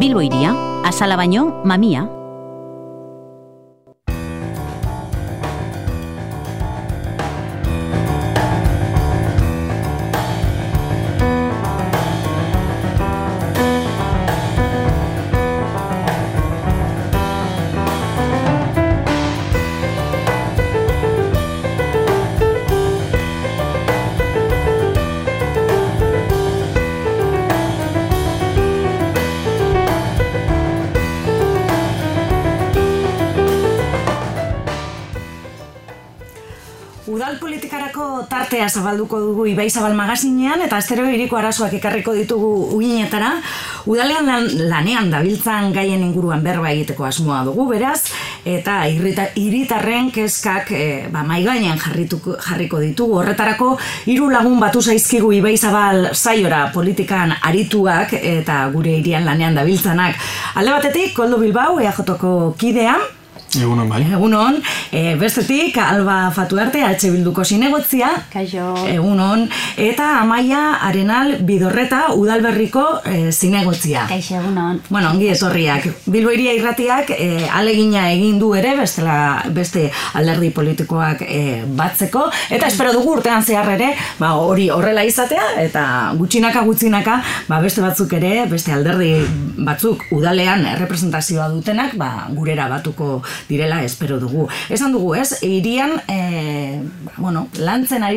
Bilbo iria, azala baino, mamia. Udal politikarako tartea zabalduko dugu Ibai Zabal magazinean eta astero hiriko arazoak ekarriko ditugu uginetara. Udalean lanean dabiltzan gaien inguruan berba egiteko asmoa dugu, beraz, eta hiritarren kezkak mahai gainean jarriko ditugu. Horretarako 3 lagun batu zaizkigu Ibai Zabal saiora politikan arituak eta gure hirian lanean dabiltzanak. Alde batetik, Koldo Bilbao, EAJ-ko kidea. Egunon, bai. Egunon, bestetik, Alba Fatuarte, Bilduko zinegotzia. Kaixo. Egunon, eta Amaia Arenal Bidorreta, Udalberriko zinegotzia. Kaixo, egunon. Bueno, ongi etorriak. Bilbo Hiria Irratiak alegina egin du ere, beste alderdi politikoak batzeko, eta espero dugu urtean zehar ere, hori horrela izatea, eta gutxinaka, beste batzuk ere, beste alderdi batzuk udalean representazioa dutenak, gurera batuko direla espero dugu. Esan dugu, ez? Hirian, lantzen ari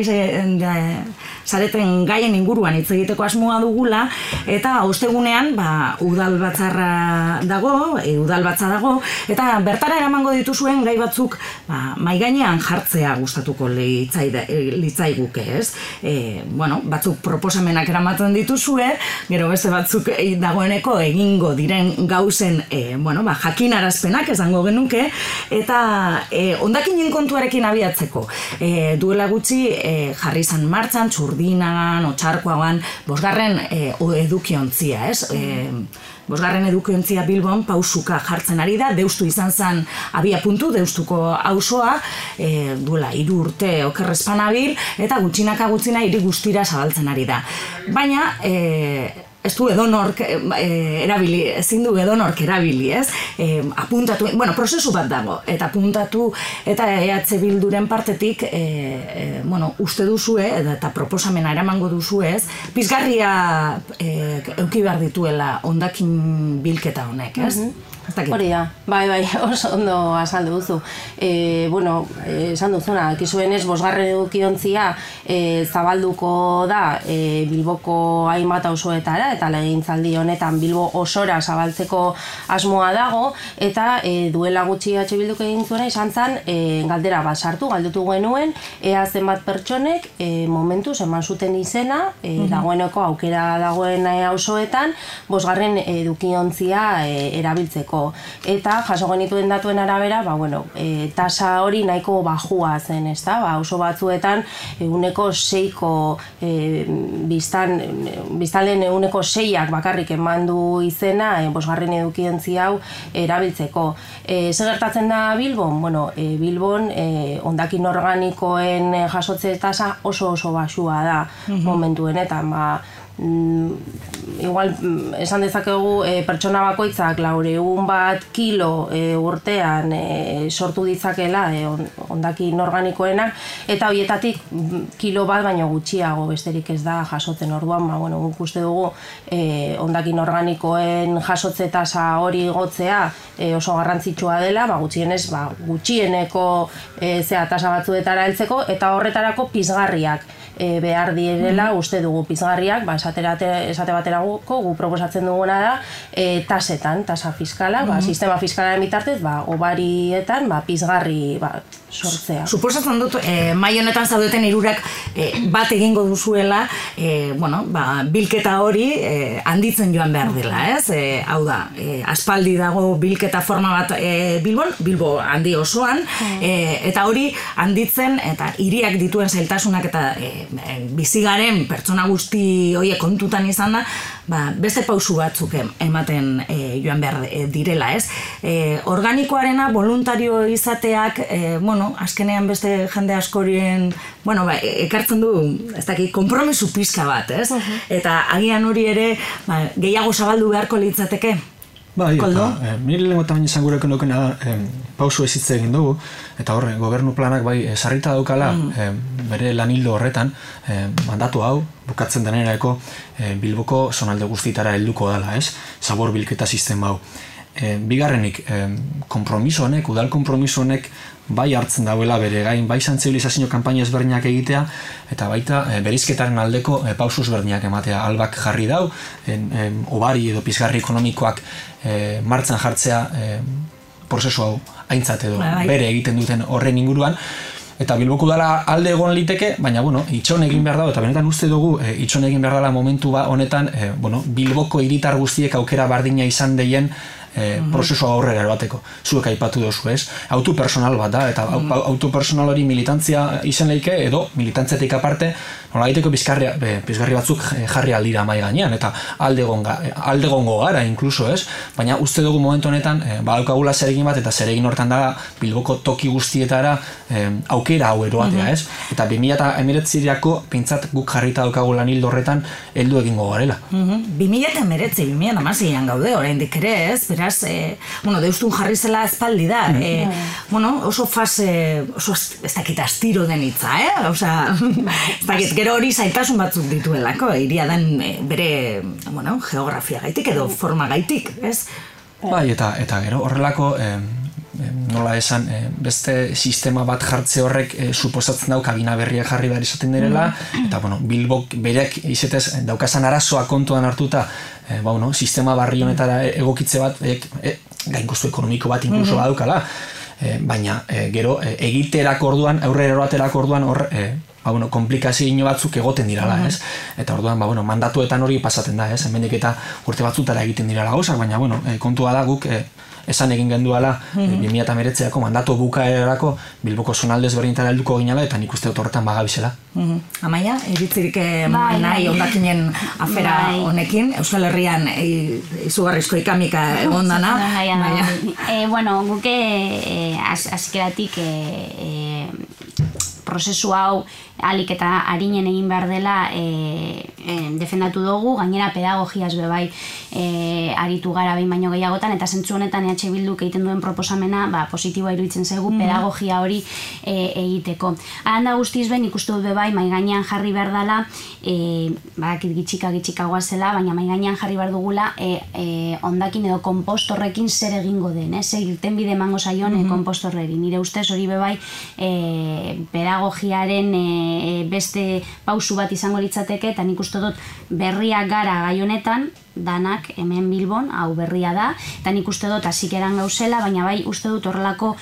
zareten gaien inguruan hitz egiteko asmoa dugula, eta ostegunean, udalbatza dago, eta bertara eramango dituzuen gai batzuk mahai gainean jartzea gustatuko litzaiguke, ez? Batzuk proposamenak eramaten dituzue, gero beste batzuk dagoeneko egingo diren gauzen, jakinarazpenak esango genuke, eta hondakinen kontuarekin abiatzeko. Duela gutxi jarri izan martxan, Txurdinagan, Otxarkoagan, 5. edukiontzia, ez? 5. edukiontzia Bilbon pausuka jartzen ari da, Deustu izan zen abia puntu, Deustuko auzoa, duela 3 urte okerrezpanabil, eta gutxinaka hiri guztira zabaltzen ari da. Baina, ez du edonork erabili, ezin du edonork erabili, ez? Apuntatu, prozesu bat dago, eta apuntatu, eta EH Bilduren partetik, uste duzue, eta proposamena eramango duzue, ez? Pizgarria euki behar dituela hondakin bilketa honek, ez? Hori da, bai, oso ondo azaldu duzu. Esan duzuna, kizuenez, 5. edukiontzia zabalduko da Bilboko hainbat auzoetara, eta legegintzaldi honetan Bilbo osora zabaltzeko asmoa dago, eta duela gutxi EH Bilduk egin zuena izan zen galdera bat sartu, galdutu genuen, ea zenbat pertsonek momentuz eman zuten izena, dagoeneko aukera dagoen auzoetan, 5. edukiontzia erabiltzeko. Eta jaso genituen datuen arabera, tasa hori nahiko bajua zen, ezta? Auzo batzuetan 6ko biztanleen 6ak bakarrik emandu izena 5. edukiontzia hau erabiltzeko. Zer gertatzen da Bilbon? Bilbon hondakin organikoen jasotze tasa oso baxua da momentuen, eta igual esan dezakegu pertsona bakoitzak 400 kilo urtean sortu ditzakela hondakin organikoenak, eta horietatik kilo bat baino gutxiago besterik ez da jasotzen. Orduan, guk uste dugu hondakin organikoen jasotze tasa hori igotzea oso garrantzitsua dela, gutxieneko tasa batzuetara heltzeko, eta horretarako pizgarriak behar direla uste dugu. Pizgarriak, esate baterako gu proposatzen duguna da tasa fiskala, sistema fiskalaren bitartez, obarietan pizgarri sortzea. Suposatzen dut, mai honetan zaudeten 3ak bat egingo duzuela, bilketa hori handitzen joan behar dela, ez? Hau da, aspaldi dago bilketa forma bat Bilbo handi osoan, eta hori handitzen, eta hiriak dituen zailtasunak eta bizigaren pertsona guzti horiek kontutan izan da, beste pausu batzuk ematen joan behar direla, ez? Organikoarena voluntario izateak, azkenean beste jende askorien, ekartzen du, ez dakit, konpromisu pizka bat, ez? Eta agian hori ere, gehiago zabaldu beharko litzateke? Bai, Koldo? Nire lehenko eta baina izan gureko nukena da, pausu ezitze egin dugu, eta horre, gobernu planak bai sarrita daukala, bere lanildo horretan, mandatu hau, bukatzen denerako, Bilboko zonalde guztitara helduko dela, ez? Zabor bilketa sistema hau. Bigarrenik, konpromiso honek, udal konpromiso honek, bai hartzen dauela bere gain, bai sentsibilizazio kanpaina ezberdinak egitea, eta baita berizketaren aldeko pausu ezberdinak ematea. Albak jarri dau, obari edo pizgarri ekonomikoak martxan jartzea prozesu hau aintzat edo bere egiten duten horren inguruan, eta Bilboko udala alde egon liteke, baina itxon egin behar dago, eta benetan uste dugu itxon egin behar dela momentu honetan Bilboko hiritar guztiek aukera bardina izan deien prozesua aurrera eroateko. Zuek aipatu dozu, ez? Autu personal bat da, eta autu personal hori militantzia izen leike, edo militantziatik aparte, nola egiteko pizgarri batzuk jarri aldira mai gainean, eta alde gongo gara, inkluso, ez? Baina uste dugu momentu honetan, badaukagula zeregin bat, eta zeregin hortan da Bilboko toki guztietara aukera hau eroatea, ez? Eta 2019-ako pintzat guk jarrita daukagula nildo horretan heldu egingo garela. 2019-2016an gaude, oraindik ere, ez? Beraz, deustun jarri zela espaldi da. Oso fase, ez dakit astiro den hitza, Osea, ez dakit, gero hori zaitasun batzuk dituelako, iria den bere, geografia gaitik edo forma gaitik, ez? Bai, eta gero horrelako, nola esan, beste sistema bat jartze horrek suposatzen dau kabina berriak jarri behar izaten direla, eta Bilbok bereak izetez daukasan arazoa kontuan hartuta, sistema barri honetara egokitze bat, gainkostu ekonomiko bat inkluso badukala, baina gero egiterako orduan, aurrera eroaterako orduan hor, komplikazio batzuk egoten dirala, ez? Eta orduan, mandatuetan hori pasaten da, ez? Hemendik eta urte batzutara egiten dirala gauzak, baina, kontua da guk esan egin genduala 2019ako mandatu bukaerarako Bilboko zonalde ezberdinetara helduko ginala, eta nik uste dut horretan bagabizela. Amaia, iritzirik nahi ondakinen afera honekin, Euskal Herrian izugarrizko ikamika egon dana. Guke azkeratik prozesu hau alik eta arinen egin behar dela defendatu dugu, gainera pedagogiaz bebai aritu gara behin baino gehiagotan, eta zentzu honetan EH Bilduk egiten duen proposamena positiboa iruditzen zaigu pedagogia hori egiteko. Aranda guztiz ben ikustu dut bebai mai gainean jarri behar dela, badakit gitxika goazela, baina mai gainean jarri behar dugula hondakin edo konpostorrekin zer egingo den, zer irtenbide emango zaion konpostorreri. Nire ustez hori bebai pedagogiaren beste pausu bat izango litzateke, eta nik uste dut berriak gara gai honetan, danak hemen Bilbon, hau berria da, eta nik uste dut hasikeran gauzela, baina bai uste dut horrelako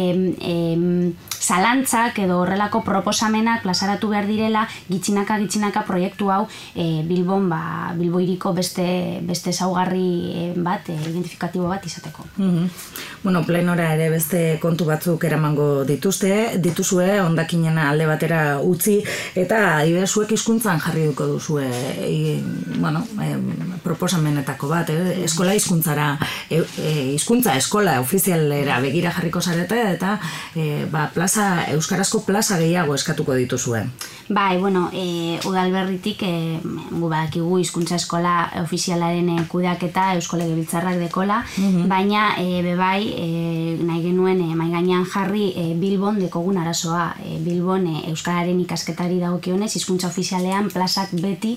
zalantzak edo horrelako proposamenak plazaratu behar direla gitxinaka proiektu hau Bilbon, Bilbo hiriko beste ezaugarri bat, identifikatibo bat izateko. Plenora ere beste kontu batzuk eramango dituzue, hondakinen alde batera utzi, eta zuek hizkuntzan jarri duko duzue, proposamenetako bat, eskola hizkuntzara, hizkuntza eskola ofizialera begira jarriko zarete, eta euskarazko plaza gehiago eskatuko dituzue. Bai, udalberritik gu badakigu hizkuntza eskola ofizialaren kudeaketa Eusko Legebiltzarrak dekola, baina bebai nahi genuen mai gainean jarri Bilbon dekogun arazoa. Bilbon euskararen ikasketari dagokionez hizkuntza ofizialean plazak beti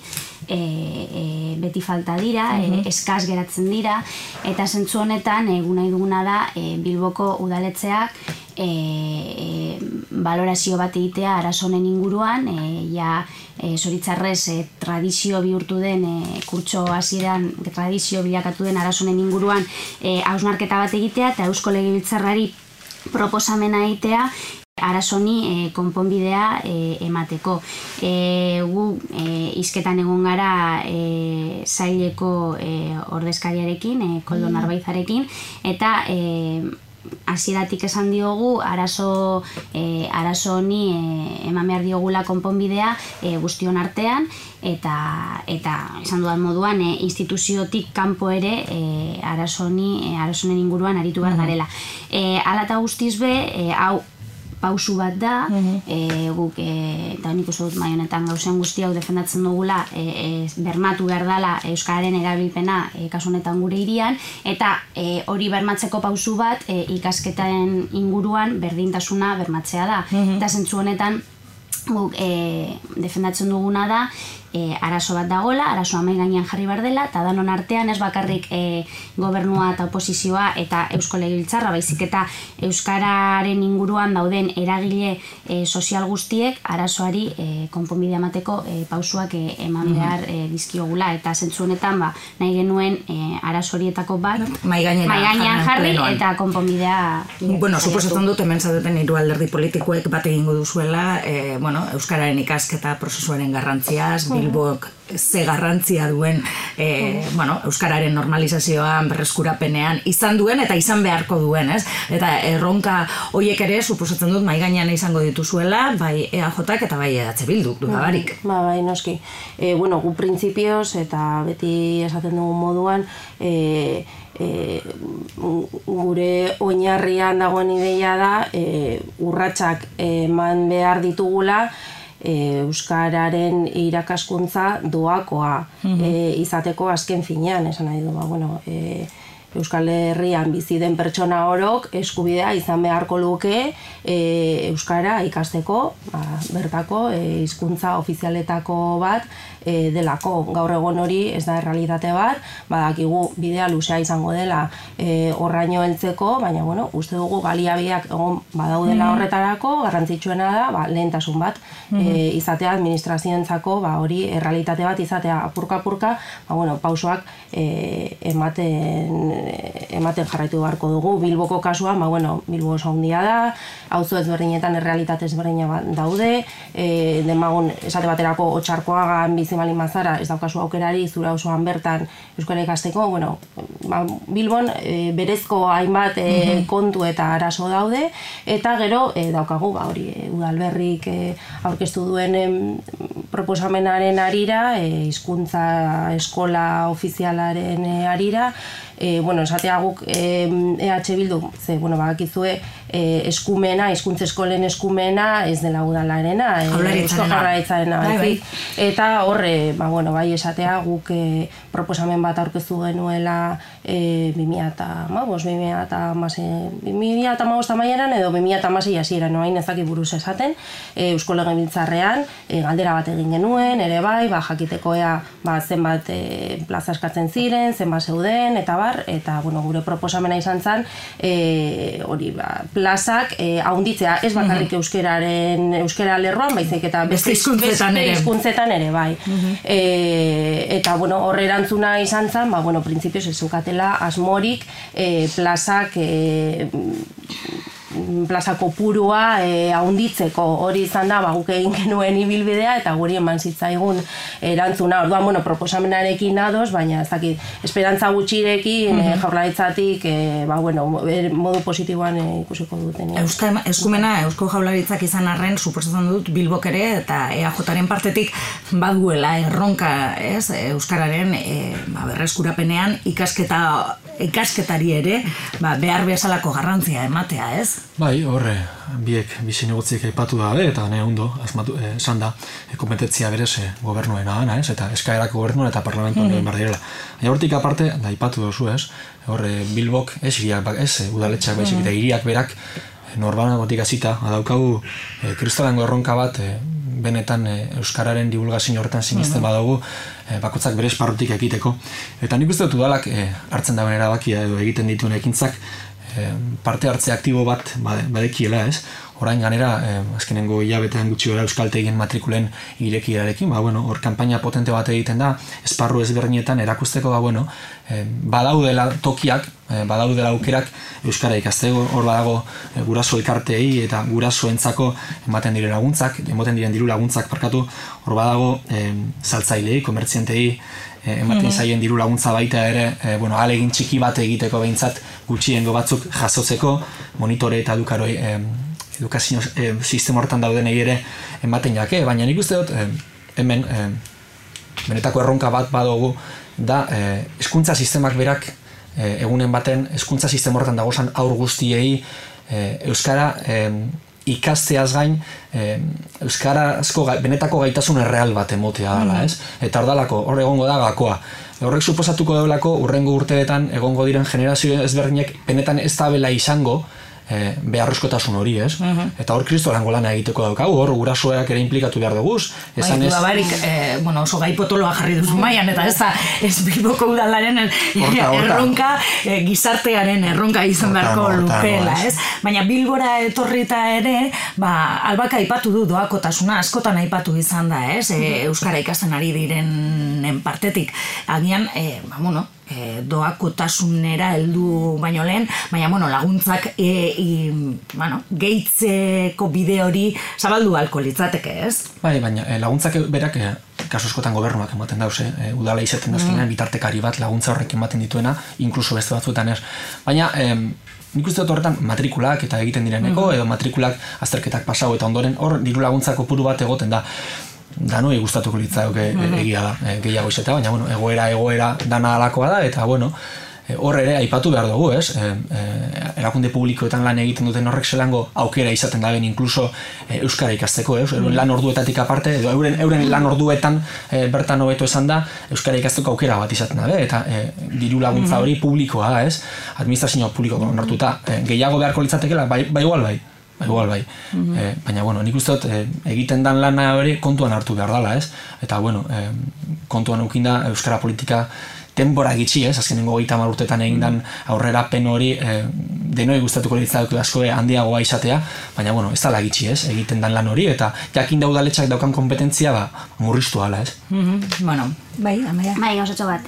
falta dira, eskaz geratzen dira, eta zentzu honetan egun nahi duguna da Bilboko udaletzeak balorazio bat egitea arazo honen inguruan, zoritzarrez tradizio bihurtu den kurtso hasieran tradizio bilakatu den arazo honen inguruan hausnarketa bat egitea, eta Eusko Legebiltzarrari proposamena egitea arazoni konponbidea emateko. Gu hizketan egon gara saileko ordezkariarekin, Koldo Narbaizarekin, eta hasieratik esan diogu arazo honi eman behar diogula konponbidea guztion artean, eta esan dudan moduan instituziotik kanpo ere arazonen inguruan aritu behar garela. Hala eta guztiz be, hau pausu bat da, guk, eta nik uste dut mai honetan gauzen guztiak defendatzen dugula, bermatu behar dela euskararen erabilpena kasu honetan gure hirian, eta hori bermatzeko pausu bat ikasketaren inguruan berdintasuna bermatzea da. Eta zentzu honetan guk defendatzen duguna da, arazo bat dagola, arazoa mahai gainean jarri behar dela, eta danon artean ez bakarrik gobernua eta oposizioa eta Eusko Legebiltzarra, baizik eta euskararen inguruan dauden eragile sozial guztiek arazoari konponbidea emateko pausuak eman behar dizkiogula, eta zentzu honetan nahi genuen arazo horietako bat mahai gainean jarri eta konponbidea. Bueno, suposatzen dut hemen zaudeten hiru alderdi politikoek bat egingo duzuela, euskararen ikasketa prozesuaren garrantziaz, Bilbok ze garrantzia duen euskararen normalizazioan, berreskurapenean izan duen eta izan beharko duen, ez? Eta erronka horiek ere suposatzen dut mahai gainean izango dituzuela, bai EAJak eta bai EH Bilduk, dudabarik. Bai, noski. Gu printzipioz eta beti esaten dugun moduan, gure oinarrian dagoen ideia da urratsak eman behar ditugula euskararen irakaskuntza doakoa izateko azken finean, esan nahi du, Euskal Herrian bizi den pertsona orok eskubidea izan beharko luke euskara ikasteko, bertako hizkuntza ofizialetako bat delako. Gaur egon hori ez da errealitate bat, badakigu bidea luzea izango dela horraino heltzeko, baina uste dugu baliabideak egon badaudela horretarako, garrantzitsuena da lehentasun bat izatea administrazioentzako, hori errealitate bat izatea apurka-apurka, pausoak ematen jarraitu beharko dugu. Bilboko kasuan, Bilbo oso handia da, auzo ezberdinetan errealitate ezberdinak daude, demagun esate baterako Otxarkoagan bizi baldin bazara, ez daukazu aukerari zura osoan bertan euskara ikasteko, Bilbon berezko hainbat kontu eta arazo daude, eta gero daukagu, hori Udalberrik aurkeztu duen proposamenaren arira, hizkuntza eskola ofizialaren arira, esatea guk EH Bildu, bakizue eskumena, hizkuntza eskolen eskumena ez dela udalarena, Eusko Jaurlaritzarena, eta horre, bai esatea guk proposamen bat aurkeztu genuela 2015 amaieran edo 2016 hasieran, hain ezaki buruz esaten, Eusko Legebiltzarrean galdera bat egin genuen, ere bai, jakiteko zenbat plaza eskatzen ziren, zenbat zeuden, eta eta gure proposamena izan zen hori plazak haunditzea, ez bakarrik euskara lerroan, baizik eta beste hizkuntzetan ere bai. Eta horre erantzuna izan zen, printzipioz ez zukatela asmorik plaza kopurua haunditzeko, hori izan da guk egin genuen ibilbidea eta guri eman zitzaigun erantzuna. Orduan, proposamenarekin ados, baina ez dakit, esperantza gutxirekin Jaurlaritzatik modu positiboan ikusiko duten. Eskumena Eusko Jaurlaritzak izan arren, suposatzen dut Bilbok ere eta EAJaren partetik baduela erronka, ez, euskararen berreskurapenean ikasketari ere behar bezalako garrantzia ematea, ez? Bai, horre, biek bizi negotziek aipatu da, eta nahi ondo, esan da, kompetentzia berez gobernuena gana, ez? Eta eskaerako gobernuen eta parlamentuan egin behar direla. Hortik aparte, da aipatu dozu, ez? Horre, Bilbok, ez udaletxeak baizik, eta hiriak berak norbanagotik hasita, daukagu kristalango erronka bat, benetan euskararen divulgazio horretan sinisten badugu, bakoitzak bere esparrutik ekiteko. Eta nik uste dut udalak hartzen dagoen erabakia edo egiten dituen ekintzak parte hartze aktibo bat badekiela, ez? Orain ganera, azkenengo hilabetean gutxi gara euskaltegien matrikulen irekiarekin, hor kanpaina potente bat egiten da, esparru ezberdinetan erakusteko badaudela tokiak, badaudela aukerak euskara ikasteko, hor badago guraso elkarteei eta gurasoentzako ematen diren diru laguntzak, hor badago saltzailei, komertzientei ematen zaien diru laguntza baita ere, ahalegin txiki bat egiteko behintzat gutxiengo batzuk jasotzeko, monitore eta edukazio sistema horretan daudenei ere ematen jake, baina nik uste dut hemen benetako erronka bat badugu da hezkuntza sistemak berak egunen baten hezkuntza sistema horretan dagozan aur guztiei euskara ikasteaz gain euskarazko benetako gaitasun erreal bat emotea dela, ez? Eta hor egongo da gakoa. Horrek suposatuko daulako urrengo urteetan egongo diren generazio ezberdinek benetan ez dabela izango beharrezkotasun hori, ez? Eta hor kristorango lana egiteko daukagu, hor gurasoak ere implikatu behar duguz. Oso gai potoloa jarri duzu maian, eta ez Bilboko udalaren erronka, gizartearen erronka izan beharko lukela, ez? Baina Bilbora etorrita ere, Albak aipatu du doakotasuna, askotan aipatu izan da, ez? Euskara ikasten ari direnen partetik. Agian, doakotasunera heldu baino lehen, baina laguntzak gehitzeko bide hori zabaldu ahalko litzateke, ez? Bai, baina laguntzak berak kasu askotan gobernuak ematen dauz, udala izaten dazkenean bitartekari bat laguntza horrek ematen dituena, inkluso beste batzuetan ez. Baina nik uste dut horretan matrikulak eta egiten direneko, edo matrikulak azterketak pasau eta ondoren hor diru laguntzak kopuru bat egoten da. Danoi gustatuko litzake egia da, gehiago izatea, baina egoera dana alakoa da, eta hor ere aipatu behar dugu, ez? Erakunde publikoetan lan egiten duten horrek zelango aukera izaten da ben inkluso euskara ikasteko, lan orduetatik aparte, edo euren lan orduetan bertan hobeto esan da, euskara ikasteko aukera bat izaten da, eta diru laguntza hori publikoa, ez? Administrazio publiko onartuta, gehiago beharko litzatekela, igual bai. Baina, nik uste dut egiten dan lana hori kontuan hartu behar dela, ez? Eta, kontuan eukinda euskara politika denbora gitxi, ez? Azkenengo 30 urtetan egin dan aurrera pen hori denoi gustatuko litzake asko handiagoa izatea, baina, ez dala gitxi, ez? Egiten dan lan hori, eta jakin da udaletxak daukan kompetentzia, murriztu ala, ez? Bai, Amaia. Bai, osatxo bat,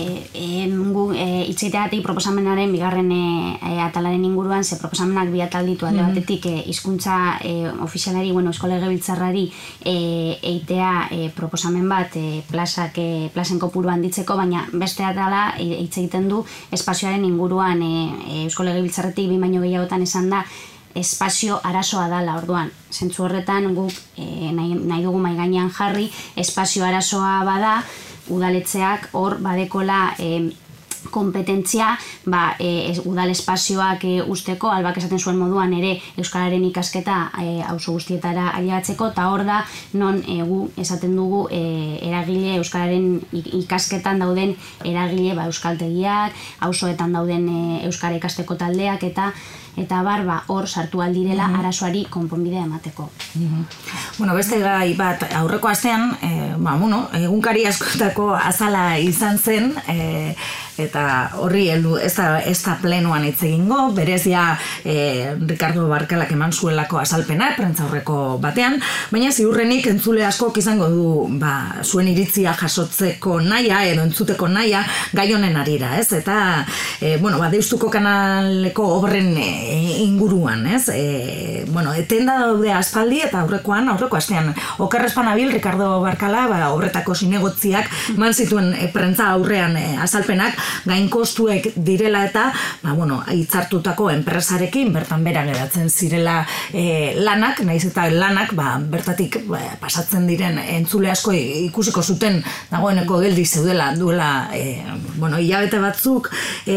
itxeiteatik proposamenaren bigarren atalaren inguruan, ze proposamenak bi atal ditu alde batetik hizkuntza ofizialari, Eusko Legebiltzarrari eitea proposamen bat plazen kopuru handitzeko, baina beste atala hitz egiten du espazioaren inguruan Eusko Legebiltzarretik bi baino gehiagotan esan da espazio arazoa dala, orduan. Zentzu horretan guk nahi dugu mahai gainean jarri, espazio arazoa bada, udaletxeak hor badekola kompetentzia udal espazioak usteko, Albak esaten zuen moduan ere euskararen ikasketa auzo guztietara ailegatzeko, eta hor da non gu esaten dugu eragile euskararen ikasketan dauden eragile euskaltegiak, auzoetan dauden euskara ikasteko taldeak eta hor sartu aldirela arazoari konponbidea emateko. Beste gai bat, aurreko astean, egunkari askotako azala izan zen, eta horri heldu ez da plenoan hitz egingo, berezia Ricardo Barkalak eman zuelako azalpena, prentza aurreko batean, baina ziurrenik entzule askok izango du zuen iritzia jasotzeko naia, edo entzuteko naia, gai honen arira, ez? Eta, Deustuko kanaleko obren inguruan, ez? Etenda daude aspaldi, eta aurreko astean, okerrezpan abil, Ricardo Barkala, obretako zinegotziak, eman zituen prentza aurrean azalpenak, gain kostuek direla eta hitzartutako enpresarekin bertan bera geratzen zirela lanak, nahiz eta lanak bertatik pasatzen diren entzule asko ikusiko zuten dagoeneko geldi zeudela duela hilabete batzuk,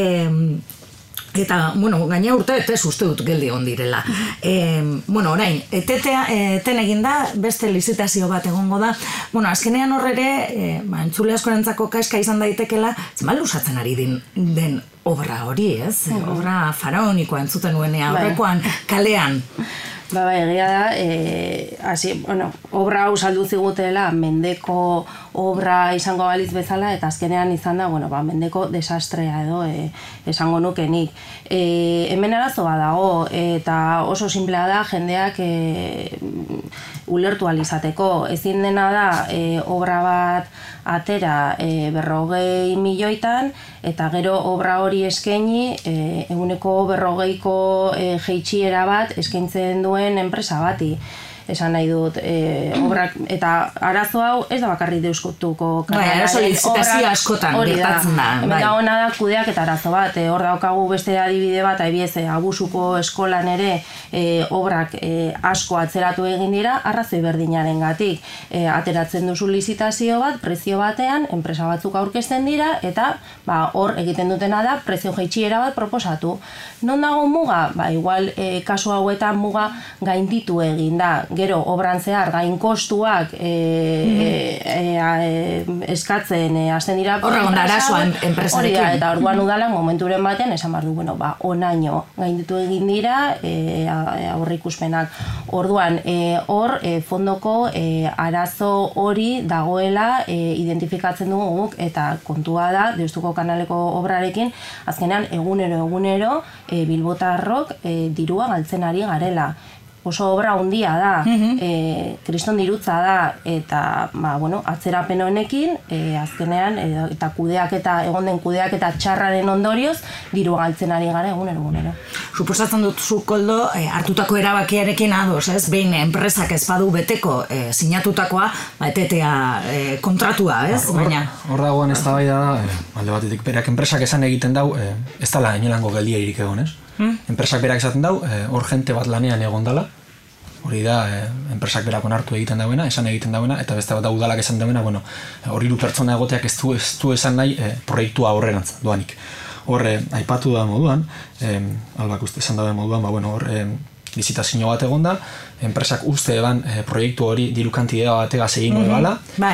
eta, gaina urte, ez uste dut geldi egon direla. Orain, eten egin da, beste lizitazio bat egongo da. Azkenean horre, entzule askorentzako kaeska izan daitekela, zenbat luzatzen ari den obra hori, ez? Obra faraonikoa entzuten nuenea, horrekoan, kalean. Egia da, obra hau saldu zigutela mendeko obra izango balitz bezala, eta azkenean izan da, mendeko desastrea edo esango nukenik. Hemen arazoa dago, eta oso simplea da jendeak ulertu alizateko. Ezin dena da obra bat atera 40 milioitan, eta gero obra hori eskaini eguneko 40ko jeitsiera bat eskaintzen duen enpresa bati. esan nahi dut, obrak, eta arazo hau ez da bakarrik Deustuko arazo lizitazio askotan gertatzen da. Hemen dagoena da kudeak eta arazo bat, hor daukagu beste adibide bat, abusuko eskolan ere obrak asko atzeratu egin dira, arrazoi berdinaren gatik. Ateratzen duzu lizitazio bat, prezio batean, enpresa batzuk aurkezten dira, eta hor egiten dutena da, prezio jaitsiera bat proposatu. Non dago muga? Igual kasu hauetan muga gainditu egin da. Gero, obran zehar, gain kostuak eskatzen hasten dira. Horregon arazoa enpresarekin. Eta orduan udalak momenturen batean, esan behar du, onaino gainditu egin dira aurreikuspenak. Orduan, hor, fondoko arazo hori dagoela identifikatzen dugu guk, eta kontua da, Deustuko kanaleko obrarekin, azkenean egunero bilbotarrok dirua galtzen ari garela. Oso obra handia da, kriston dirutza da, eta atzerapen honekin, azkenean, eta egon den kudeaketa txarraren ondorioz, dirua galtzen ari gara egunero. Suposatzen dut zu, Koldo, hartutako erabakiarekin ados, ez? Behin enpresak ez badu beteko sinatutakoa, etetea kontratua, ez? Hor dagoen ez da bai da, alde batetik berak enpresak esan egiten dau, ez dala inolango geldiairik egon, ez? Enpresak berak esaten dau, hor jente bat lanean egon dala, hori da, enpresak berak onartu egiten dauena, esan egiten dauena, eta beste bat da udalak esan dauena, hori hiru pertsona egoteak ez du esan nahi proiektua horrerantz doanik. Hor, aipatu da moduan, albak uste esan dauen moduan, hor, lizitazio bat egon da, enpresak uste eban proiektu hori diru kantidea bategaz egingo ebala,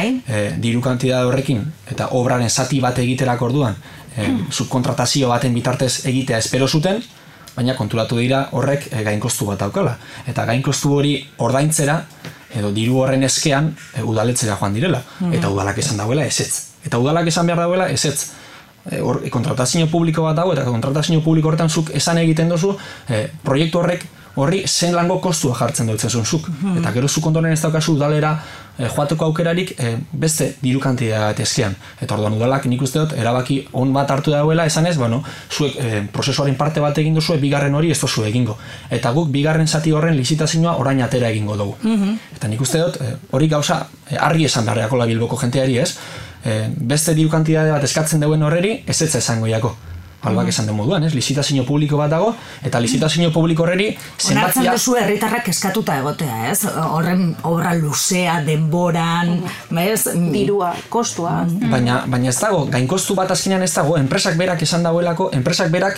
diru kantidea horrekin, eta obraren zati bat egiterako orduan, subkontratazio baten bitartez egitea espero zuten, baina konturatu dira horrek gainkostu bat daukala. Eta gainkostu hori ordaintzera, edo diru horren eskean, udaletzera joan direla. Eta udalak esan dauela ezetz. Eta udalak esan behar dauela ezetz. Kontratazio publiko bat dago, eta kontratazio publiko horretan zuk esan egiten duzu, proiektu horri zen lango kostua jartzen dutzen zuk. Eta gero zuk ondoren ez daukazu udalera joateko aukerarik beste diru kantidea bat eskean. Eta orduan udalak nik uste dut erabaki on bat hartu dauela esanez, zuek prozesuaren parte bat egin duzu, bigarren hori ez duzu egingo. Eta guk bigarren zati horren lizitazioa orain atera egingo dugu. Eta nik uste dut hori gauza argi esan beharreako la Bilboko jenteari ez, beste diru kantidade bat eskatzen dauen horreri ez esango jako. Albak esan den moduan, lizitazio publiko bat dago, eta lizitazio publiko horreri zenbatzia... Onartzen duzu herritarrak eskatuta egotea, ez? Horren obra luzea, denboran, dirua, kostua. Baina ez dago, gainkostu bat azkenean ez dago, enpresak berak esan dagoelako, enpresak berak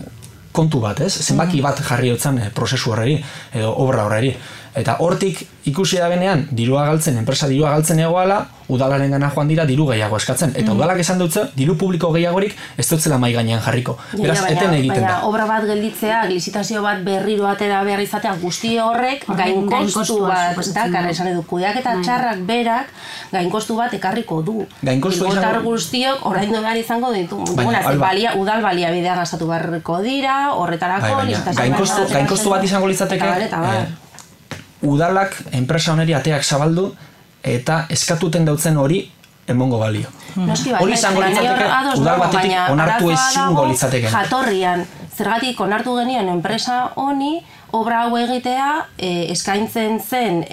kontu bat, ez? Zenbaki bat jarri hotzan prozesu horreri, edo obra horreri. Eta hortik ikusi da benean, enpresa dirua galtzen egoala, udalaren gana joan dira diru gehiago eskatzen. Eta udalak esan dutze, diru publiko gehiagorik ez dutzela mai gainean jarriko. Beraz, eten egiten da. Baina obra bat gelditzea, lizitazio bat berriro atera behar izatea, guzti horrek gainkostu bat, esan edu, kudeaketa txarrak berak, gainkostu bat ekarriko du. Bilbotar guztiok oraindu behar izango ditu. Udal baliabidea gastatu beharriko dira, horretarako, gainkostu bat izango litzateke. Udalak enpresa honeri ateak zabaldu eta eskatuten dautzen hori emongo balio. Hori izango litzateke udal batetik onartu ezingo litzateke. Jatorrian, zergatik onartu genien enpresa honi, obra hau egitea eskaintzen zen,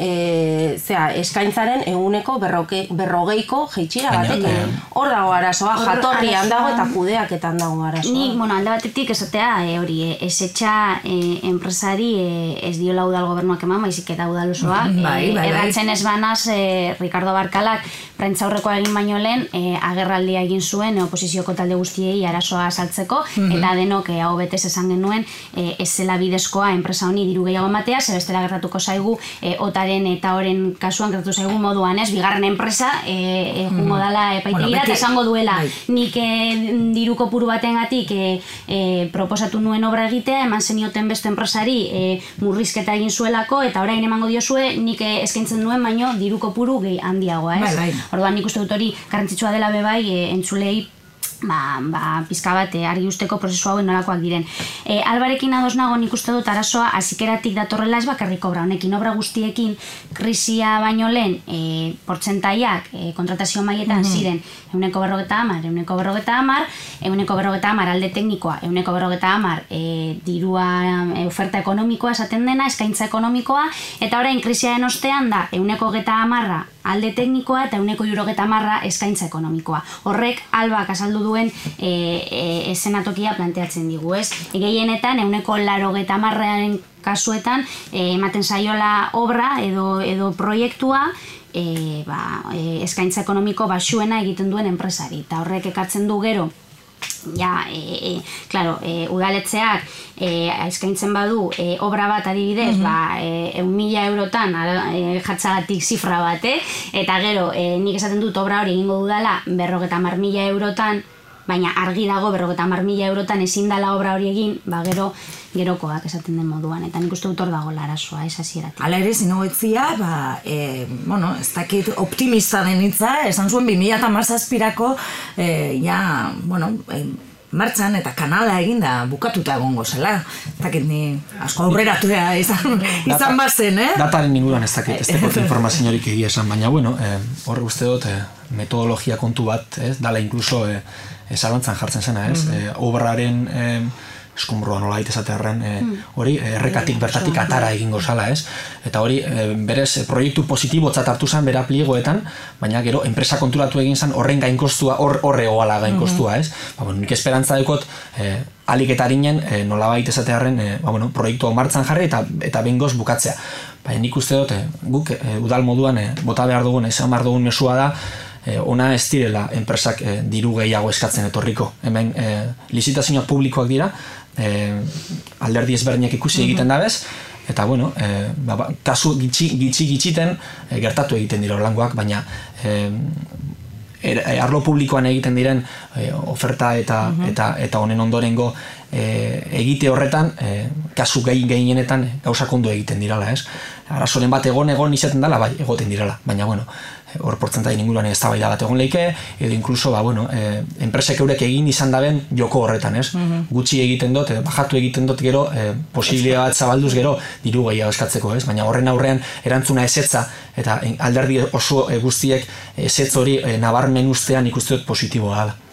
eskaintzaren eguneko berrogeiko jeitxira batekin. Hor dago arazoa, jatorrian dago eta kudeaketan dago arazoa. Nik, alde batetik esatea, hori, esetxa enpresari ez diola udal gobernuak eman, baizik eta udal osoa. Erratzen ez banaz, Ricardo Barkalak, prentzaurrekoa egin baino lehen, agerraldia egin zuen, oposizioko talde guztiei arazoa saltzeko, eta denok hau betez esan genuen, ez zela bidezkoa enpresa honi diru gehiago ematea, zer bestela gertatuko zaigu otaren eta oren kasuan gertatu zaigu moduan, ez? Bigarren enpresa jungo dala epaitegira eta esango duela nik diru kopuru batengatik proposatu nuen obra egitea, eman zenioten beste enpresari murrizketa egin zuelako eta orain emango diozue nik eskaintzen duen baino diru kopuru handiagoa, ez? Orduan nik uste dut hori garrantzitsua dela bebai entzulei pizka bat argi usteko prozesu hauen nolakoak diren. Albarekin ados nago nik uste dut arazoa hasieratik datorrela ez bakarrik obra honekin, obra guztiekin krisia baino lehen portzentaiak kontratazio mailetan ziren 150, 150 alde teknikoa, 150 dirua oferta ekonomikoa esaten dena, eskaintza ekonomikoa, eta orain krisiaren ostean da 150 alde teknikoa eta 170 eskaintza ekonomikoa. Horrek Albak azaldu duen eszenatokia planteatzen digu, ez? Gehienetan 180aren kasuetan ematen zaiola obra edo proiektua eskaintza ekonomiko baxuena egiten duen enpresari. Eta horrek ekartzen du gero udaletxeak eskaintzen badu obra bat adibidez 1.000 eurotan jartzagatik zifra bat, eta gero nik esaten dut obra hori egingo dudala 50.000 eurotan, baina argi dago 50.000 eurotan ezin dela obra hori egin, gerokoak esaten den moduan, eta nik uste dut hor dago larazoa, ez hasieratik. Hala ere, zinoetzia, ez dakit optimista den hitza, esan zuen 2017-ako, martxan eta kanala eginda bukatuta egongo zela. Ez dakit ni asko aurreratu izan bazen, Dataren inguruan ez dakit, ez dakit informaziorik egia esan, baina hor uste dut metodologia kontu bat, dala inkluso zalantzan jartzen zena, obraren eskumbrua nola esatearren hori errekatik bertatik atara egingo zala, eta hori berez proiektu positibotzat hartu zen bera pliegoetan, baina gero enpresa konturatu egin zen horren gainkostua, horre oala gainkostua, nik esperantza dekot alik eta harinen nolabait esatearren proiektu hau martzan jarri eta bengoz bukatzea. Baina nik uste dut guk udal moduan bota behar dugun, esan behar dugun mesua da, ona ez direla enpresak diru gehiago eskatzen etorriko. Hemen lizitazioak publikoak dira, alderdi ezberdinak ikusi egiten dabez, eta kasu gitxiten gertatu egiten dira horlangoak, baina arlo publikoan egiten diren oferta eta honen ondorengo egite horretan kasu gehienetan gauzak ondo egiten dirala, arazoren bat egon izaten dela, bai, egoten dirala, baina hor portzentai inguruan eztabaida bat egon leike, edo inkluso enpresek eurek egin izan daben joko horretan, gutxi egiten dut, bajatu egiten dut gero posibilitatea bat zabalduz gero diru gehiago eskatzeko, baina horren aurrean erantzuna ezetza eta alderdi oso guztiek ezetz hori nabarmen ustean ikuste dut positiboa da.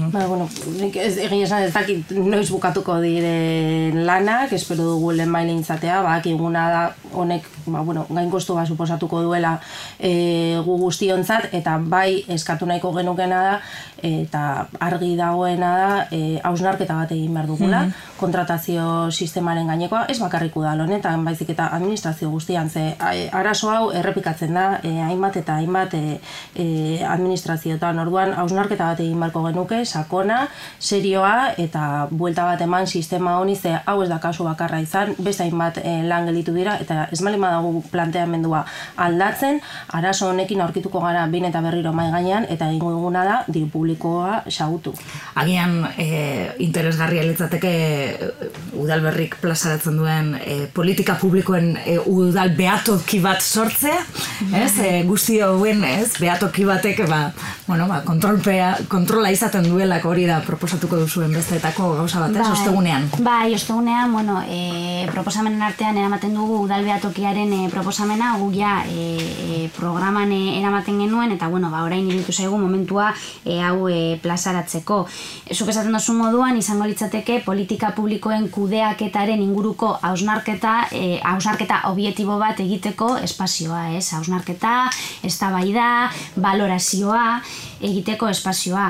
Egin esan ez dakit noiz bukatuko diren lanak, espero dugu lehen maile intzatea, eguna da honek gainkostu bat suposatuko duela gu guztiontzat, eta bai eskatu nahiko genukena da, eta argi dagoena da, hausnarketa bat egin behar dugula, kontratazio sistemaren gainekoa, ez bakarrik udal honetan, baizik eta administrazio guztian, ze arazo hau errepikatzen da, hainbat eta hainbat administrazioetan, orduan hausnarketa bat egin beharko genuke, sakona, serioa, eta buelta bat eman sistema honi, ze hau ez da kasu bakarra izan, beste hainbat lan gelditu dira, eta ez malima dago planteamendua aldatzen, arazo honekin aurkituko gara behin eta berriro mai gainean, eta egingo duguna da diru publikoa xahutu. Agian interesgarria litzateke Udalberrik plazaratzen duen politika publikoen udal behatoki bat sortzea, guzti hauen behatoki batek kontrola izaten duelako hori da proposatuko duzuen besteetako gauza bat, ostegunean. Bai, ostegunean, proposamenen artean eramaten dugu udal behatokiaren proposamena, gu ja programan eramaten genuen, eta orain iruditu zaigu momentua hau plazaratzeko. Zuk esaten duzu moduan, izango litzateke politika publikoen kudeaketaren inguruko hausnarketa objektibo bat egiteko espazioa, hausnarketa, eztabaida, balorazioa egiteko espazioa.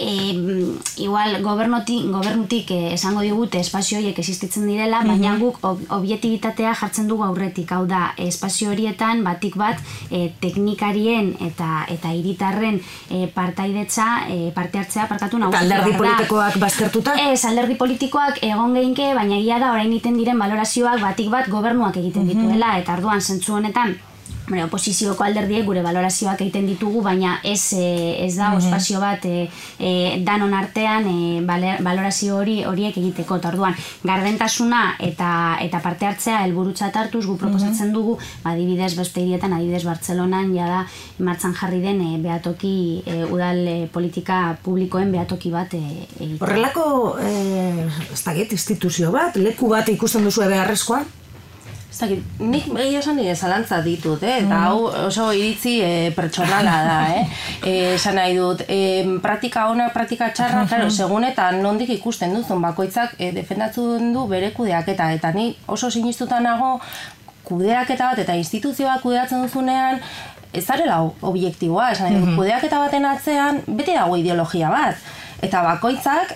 Igual gobernutik esango digute espazio horiek existitzen direla, baina guk objektibitatea jartzen dugu aurretik, hau da, espazio horietan batik bat teknikarien eta hiritarren parte hartzea nagusitu. Alderdi politikoak baztertuta? Ez, alderdi politikoak egon geinke, baina egia da orain egiten diren balorazioak batik bat gobernuak egiten dituela, eta orduan zentzu honetan oposizioko alderdiek gure valorazioak egiten ditugu, baina ez da espazio bat danon artean valorazio horiek egiteko. Eta orduan, gardentasuna eta parte hartzea helburutzat hartuz gu proposatzen dugu, adibidez beste hirietan, adibidez Bartzelonan jada martxan jarri den behatoki udal politika publikoen behatoki bat egitea. Horrelako ez dakit instituzio bat, leku bat ikusten duzu beharrezkoa? Nik egia esan nire zalantza ditut, eta hau oso iritzi pertsonala da, esan nahi dut. Praktika ona, praktika txarra, segun eta nondik ikusten duzun, bakoitzak defendatzen du bere kudeaketa, eta ni oso sinistuta nago kudeaketa bat eta instituzioak kudeatzen duzunean, ez zarela objektiboa, esan nahi dut, kudeaketa baten atzean, beti dago ideologia bat, eta bakoitzak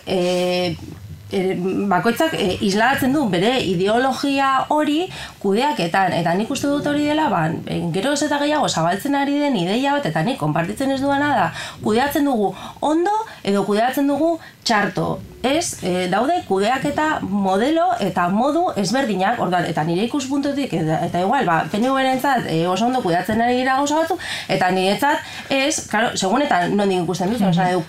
islatzen du bere ideologia hori kudeaketan, eta nik uste dut hori dela, gero ez eta gehiago zabaltzen ari den ideia bat, eta nik konpartitzen ez duena da, kudeatzen dugu ondo edo kudeatzen dugu txarto. Daude kudeaketa modelo eta modu ezberdinak, eta nire ikuspuntutik, eta igual, PNV-rentzat oso ondo kudeatzen ari dira gauza batzuk, eta niretzat segun eta nondik ikusten duzu,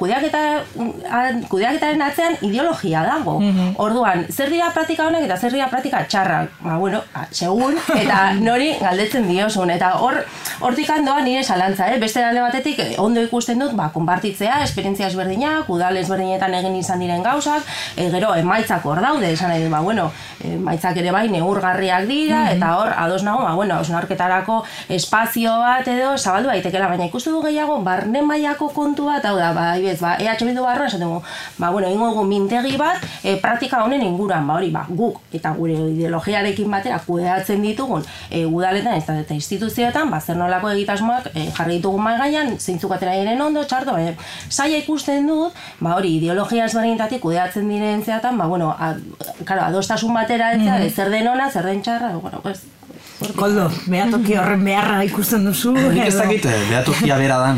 kudeaketaren atzean ideologia dago. Orduan, zer dira praktika honek eta zer dira praktika txarrak? Segun, eta nori galdetzen diozun, eta hortik handoa nire zalantza, beste alde batetik ondo ikusten dut, konpartitzea, esperientzia ezberdinak, udal ezberdinetan egin izan diren gauzak, gero emaitzak hor daude, esan nahi dut, emaitzak ere bai neurgarriak dira, eta hor, ados nago, osnarketarako espazio bat edo zabaldu daitekela, baina ikustu du gehiago, barne mailako kontu bat, hau da, EH Bildu barruan, esaten dugu, ingo dugu mintegi bat, praktika honen inguruan, guk eta gure ideologiarekin batera kudeatzen ditugun udaletan eta instituzioetan, zer nolako egitasmoak jarri ditugun mahai gainean, zeintzuk atera diren ondo, txarto, zaila ikusten dut, ideologia ezberdinetatik kudeatzen diren zeatan, adostasun batera etzea, zer den ona, zer den txarra, Koldo, behatoki horren beharra ikusten duzu? Nik ez dakit, behatokia bera dan,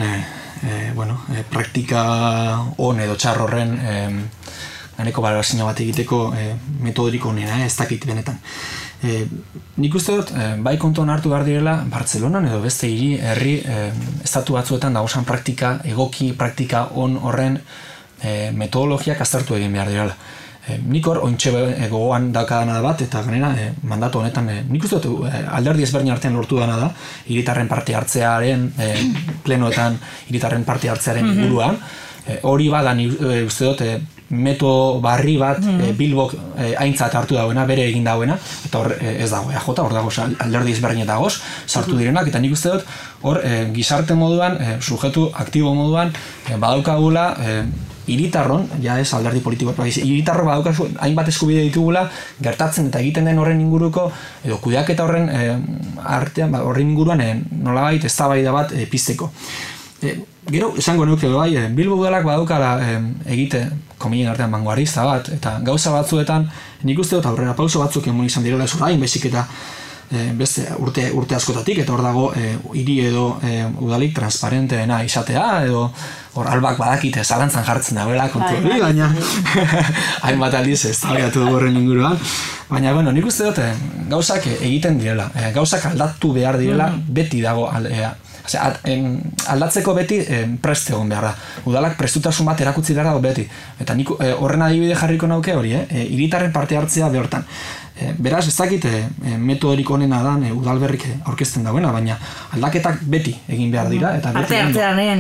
praktika on edo txar horren ganeko balorazio bat egiteko metodorik onena, ez dakit benetan. Nik uste dut, bai kontuan hartu behar direla, Bartzelonan edo beste herri estatu batzuetan dagozan praktika, egoki praktika on horren metodologiak aztertu egin behar direla. Nik hor, ointxe gogoan daukadana bat, eta ganera mandatu honetan, nik uste dut alderdi ezberdin artean lortu dana da, hiritarren parte hartzearen, plenoetan hiritarren parte hartzearen inguruan, hori badan uste dut, metodo barri bat Bilbok aintzat hartu dauena, bere egin dauena, eta hor ez dago EJ, hor dago alderdi ezberdinet dagoz, sartu direnak, eta nik uste dut hor gizarte moduan, sujetu aktibo moduan, badaukagula hiritarron, ja ez alderdi politiko, hiritarro badaukazu hainbat eskubide ditugula, gertatzen eta egiten den horren inguruko, edo kudeaketa horren artean, horren inguruan nolabait eztabaida bat pizteko. Gero, esango nuke bai, Bilbo udalak badaukala egite kominen artean vanguardista bat, eta gauza batzuetan, nik uste dut aurrera pauso batzuk emun izan direla ez orain, baizik eta beste urte askotatik, eta hor dago hiri edo udalik transparenteena izatea, edo hor albak badakite zalantzan jartzen dagoela kontu hori, baina hainbat aldiz ez tabiatu dugu horren inguruan. Baina, nik uste dut gauzak egiten direla, gauzak aldatu behar direla, beti dago aldatzeko beti prest egon behar da. Udalak prestutasun bat erakutsi behar dago beti. Eta nik horren adibide jarriko nauke hori, hiritarren parte hartzea behortan. Beraz, ez dakit metodorik onena da udalberrik aurkezten dagoena, baina aldaketak beti egin behar dira. Parte hartzearen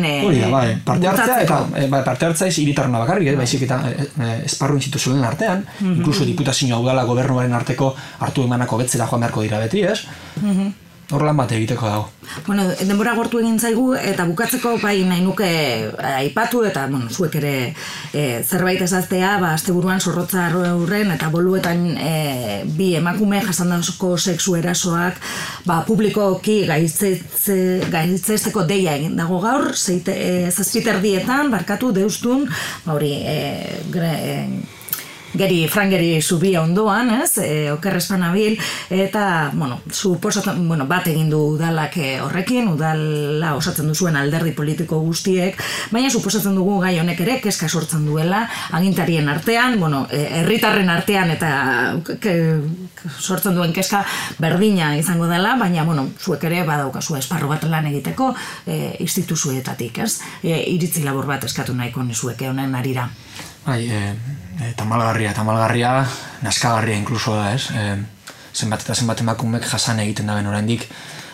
parte hartzea ez hiritarrena bakarrik, baizik eta esparru instituzioen artean, inkluso diputazioa udala gobernuaren arteko hartu emanako betzera joan beharko dira beti, ez? Hor lan bat egiteko dago. Denbora gortu egin zaigu, eta bukatzeko bai nahi nuke aipatu, eta zuek ere zerbait ezaztea, asteburuan Zorrotza horren eta Boluetan bi emakume jasandako sexu erasoak publikoki gaitzesteko deia egin dago gaur, 7:30 barkatu deustun, frangeri zubia ondoan, ez, okerrezpan abil, eta, bat egin du udalak horrekin, udala osatzen duzuen alderdi politiko guztiek, baina suposatzen dugu gai honek ere kezka sortzen duela, agintarien artean, herritarren artean eta sortzen duen kezka berdina izango dela, baina, zuek ere badaukazu esparru bat lan egiteko instituzioetatik, ez? Iritzi labur bat eskatu nahiko nizuek honen arira. Bai, tamalgarria, naskagarria inkluso da, ez? Zenbat eta zenbat emakumek jasan egiten daben oraindik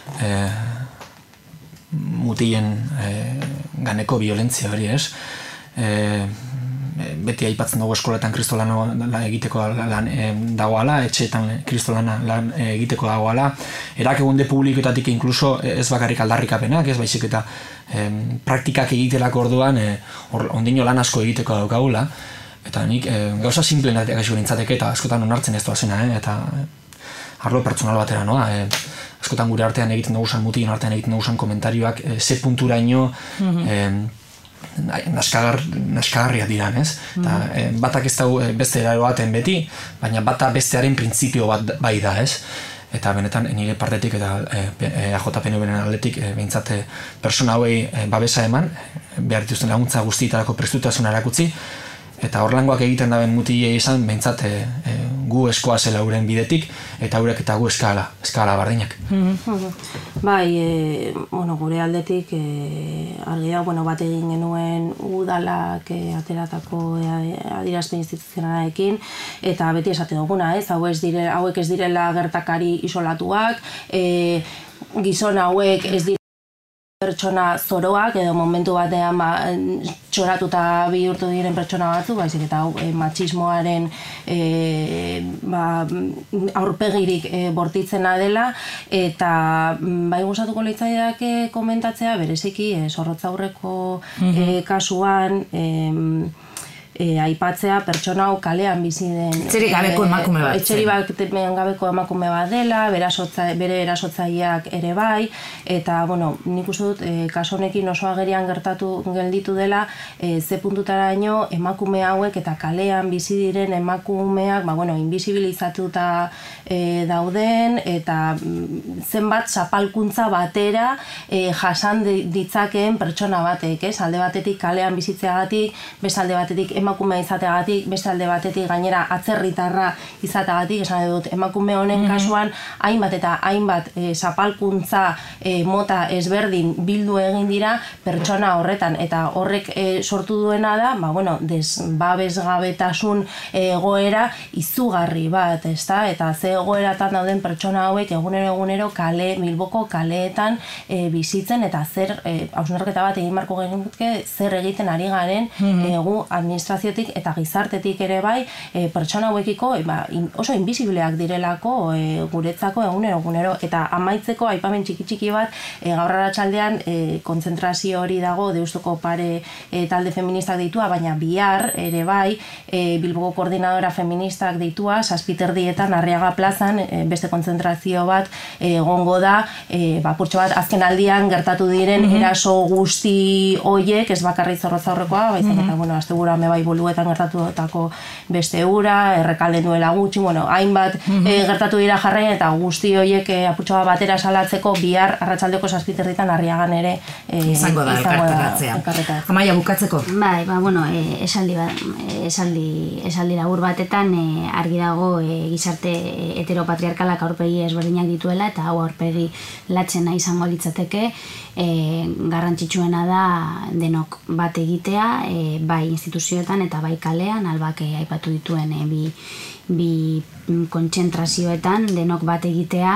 mutilen ganeko violentzia hori, ez? Beti aipatzen dugu eskoletan kristolana egiteko lan dagoala, etxeetan kristolana lan egiteko dagoala, erakunde publikoetatik inkluso ez bakarrik aldarrikapenak, ez baizik eta praktikak egitelako orduan ondino lan asko egiteko daukagula, eta nik gauza simpleen gaixo nintzateke eta askotan onartzen ez doazena, eta arlo pertsonal batera noa, askotan gure artean egiten dugu mutien artean egiten dugu komentarioak ze punturaino naskagarria dira, ez? Batak ez dago beste eraro baten beti, baina bata bestearen printzipio bat bai da, ez? Eta benetan nire partetik eta AJPNV-ren aldetik behintzat persona hauei babesa eman, behar dituzten laguntza guztietarako prestutasuna erakutsi, eta horlangoak egiten daben mutilei izan behintzat gu eskoa zela uren bidetik, eta eurek eta gu eskala bardinak. Bai, gure aldetik argi da, bat egin genuen udalak ateratako adierazpen instituzionalarekin, eta beti esate duguna, ez? Hauek ez direla gertakari isolatuak, gizon hauek ez direla pertsona zoroak edo momentu batean txoratuta bihurtu diren pertsona batzu, baizik eta matxismoaren aurpegirik bortitzena dela, eta bai gustatuko litzaidake komentatzea bereziki Zorrotza aurreko kasuan aipatzea pertsona hau kalean bizi den etxerik gabeko emakume bat. Etxerik gabeko emakume bat dela, bere erasotzaileak ere bai, eta nik uste dut kasu honekin oso agerian gelditu dela ze puntutaraino emakume hauek eta kalean bizi diren emakumeak invisibilizatuta dauden, eta zenbat zapalkuntza batera jasan ditzakeen pertsona batek, ez? Alde batetik kalean bizitzeagatik, beste alde batetik emakumea izateagatik, beste alde batetik gainera atzerritarra izateagatik, esan dut emakume honen kasuan hainbat eta hainbat zapalkuntza mota ezberdin bildu egin dira pertsona horretan, eta horrek sortu duena da, desbabesgabetasun egoera izugarri bat, ezta? Eta ze egoeratan dauden pertsona hauek egunero Bilboko kaleetan bizitzen, eta zer hausnarketa bat egin beharko genuke zer egiten ari garen gu administraziotik eta gizartetik ere bai pertsona hauekiko oso invisibleak direlako guretzako egunero, eta amaitzeko aipamen txiki bat gaur arratsaldean kontzentrazio hori dago Deustuko pare talde feministak deitua, baina bihar ere bai Bilboko koordinadora feministak deitua 7:30 Arriaga plazan beste kontzentrazio bat egongo da, apurtxo bat azken aldian gertatu diren eraso guzti hoiek, ez bakarrik Zorrotza aurrekoa, baizik eta asteburuan bai boluetan gertatutako beste ura, Errekalden duela gutxi, hainbat gertatu dira jarraian, eta guzti horiek apurtxo bat batera salatzeko bihar arratsaldeko 7:30 Arriagan ere izango da elkarteratzea. Amaia, bukatzeko? Bai, esaldi labur batetan argi dago gizarte heteropatriarkalak aurpegi ezberdinak dituela, eta hau aurpegi latzena izango litzateke, garrantzitsuena da denok bat egitea, bai instituzioetan eta bai kalean, Albak aipatu dituen bi kontzentrazioetan denok bat egitea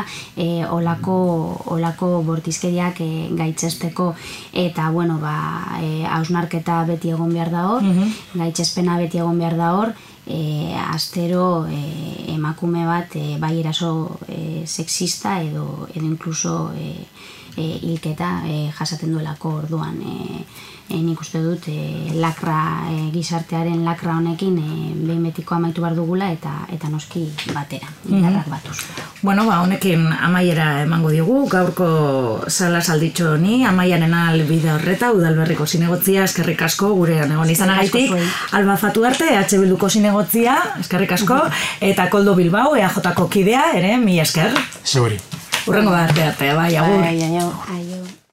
olako bortizkeriak gaitzesteko, eta hausnarketa beti egon behar da hor, gaitzespena beti egon behar da hor, astero emakume bat bai eraso sexista edo inkluso hilketa jasaten duelako orduan. Nik uste dut gizartearen lakra honekin behin betiko amaitu behar dugula eta noski batera, indarrak batuz. Bueno, honekin amaiera emango diogu, gaurko sala salditxo honi, amaiaren albide horreta, Udalberriko zinegotzia, eskerrik asko gure egon izanagaitik, Alba Fatu Arte, EH Bilduko zinegotzia, eskerrik asko, eta Koldo Bilbao, EAJ-ko kidea, ere, mi esker. Seguri. Urrengo arte, bai, agur. Aio.